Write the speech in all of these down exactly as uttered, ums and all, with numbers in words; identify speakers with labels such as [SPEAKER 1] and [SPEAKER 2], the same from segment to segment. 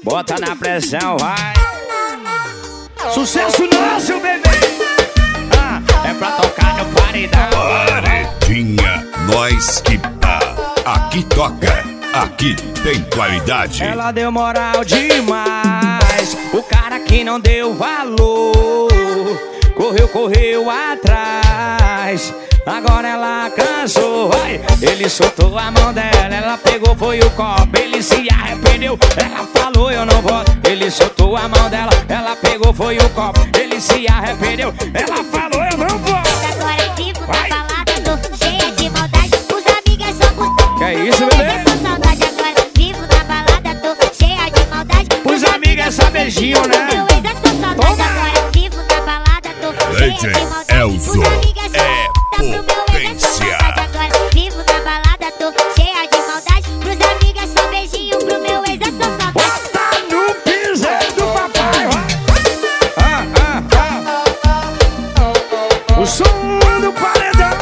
[SPEAKER 1] bota na pressão, vai. Sucesso nosso, bebê. Ah, é pra tocar no paredão.
[SPEAKER 2] Paredinha, nós que tá. Aqui toca, aqui tem qualidade.
[SPEAKER 1] Ela deu moral demais, o cara que não deu valor correu, correu atrás. Agora ela cansou, vai. Ele soltou a mão dela, ela pegou, foi o copo. Ele se arrependeu, ela falou eu não volto. Ele soltou a mão dela, ela pegou, foi o copo. Ele se arrependeu, ela falou eu não volto.
[SPEAKER 3] Agora vivo na balada, tô cheia de maldade. Os amigos só por...
[SPEAKER 1] Que é isso, bebê?
[SPEAKER 3] É só saudade. Agora vivo na balada, tô cheia de maldade.
[SPEAKER 1] Os amigos é só beijinho, né?
[SPEAKER 3] Meu ex é só saudade. Agora vivo na balada, tô cheia de maldade.
[SPEAKER 2] Elzo é potência.
[SPEAKER 3] Agora vivo na balada, tô cheia de maldade. Pros amigos é só beijinho, pro meu ex é só saudade.
[SPEAKER 1] Bota no piseiro do papai, vai. Ah, ah, ah. O som do paredão.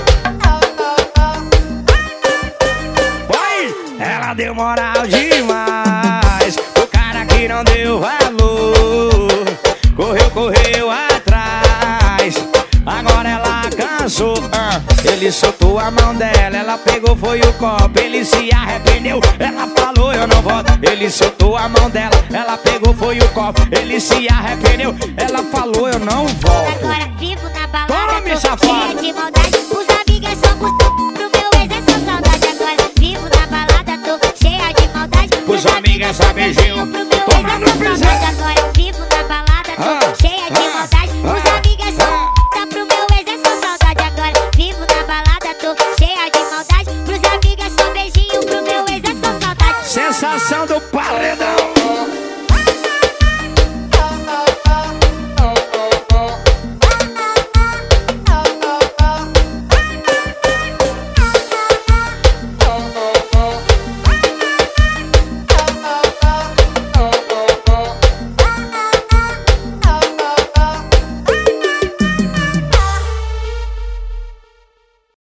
[SPEAKER 1] Vai. Ela deu moral demais, o cara que não deu valor correu, correu atrás. Agora ela cansou, ah. Ele soltou a mão dela, ela pegou, foi o copo. Ele se arrependeu, ela falou eu não volto. Ele soltou a mão dela, ela pegou, foi o copo. Ele se arrependeu, ela falou eu não volto.
[SPEAKER 3] Agora vivo na balada,
[SPEAKER 1] Tome,
[SPEAKER 3] tô
[SPEAKER 1] safado.
[SPEAKER 3] cheia de maldade. Os amigos é só por... pro meu ex é só saudade. Agora vivo na balada, tô cheia de maldade.
[SPEAKER 1] Os amigos é só beijinho,
[SPEAKER 3] pro meu
[SPEAKER 1] toma
[SPEAKER 3] ex
[SPEAKER 1] no
[SPEAKER 3] é só
[SPEAKER 1] piseiro.
[SPEAKER 3] saudade. Agora vivo na balada, tô
[SPEAKER 1] Ah,
[SPEAKER 3] cheia de
[SPEAKER 1] ah,
[SPEAKER 3] maldade. Os
[SPEAKER 1] ah,
[SPEAKER 3] amigos é só
[SPEAKER 1] ah.
[SPEAKER 3] tá pro meu ex é só saudade. Agora vivo na balada, tô cheia de maldade. Pros amigos é só beijinho, pro meu ex é só saudade.
[SPEAKER 1] Sensação do paredão.